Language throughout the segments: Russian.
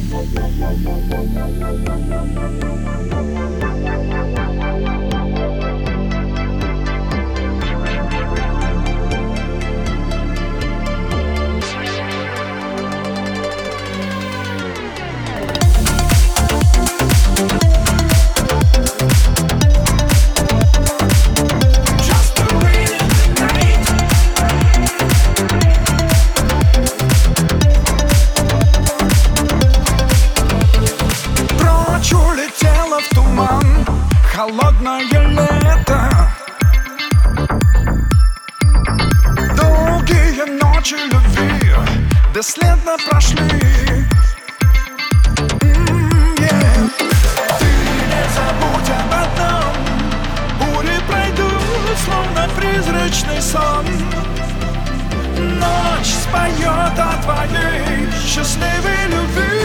Холодное лето, долгие ночи любви бесследно прошли. Ты не забудь об этом, бури пройдут, словно призрачный сон. Ночь споет о твоей счастливой любви.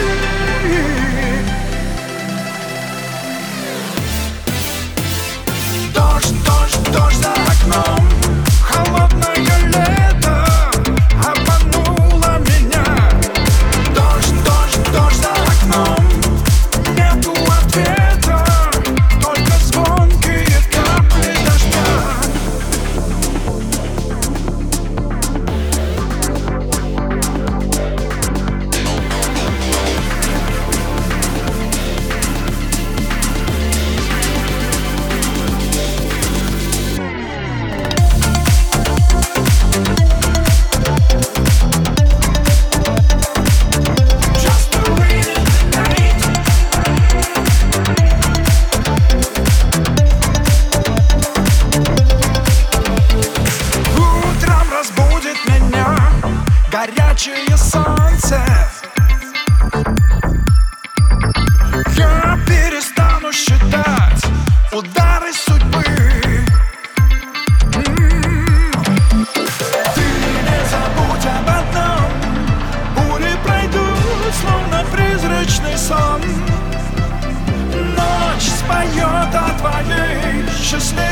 Дождь за окном, холодное лето обмануло меня. Дождь за окном, нету ответа, только звонкие капли дождя. Горячее солнце, я перестану считать удары судьбы. Ты не забудь об этом, бури пройдут, словно призрачный сон. Ночь споет о твоей счастливой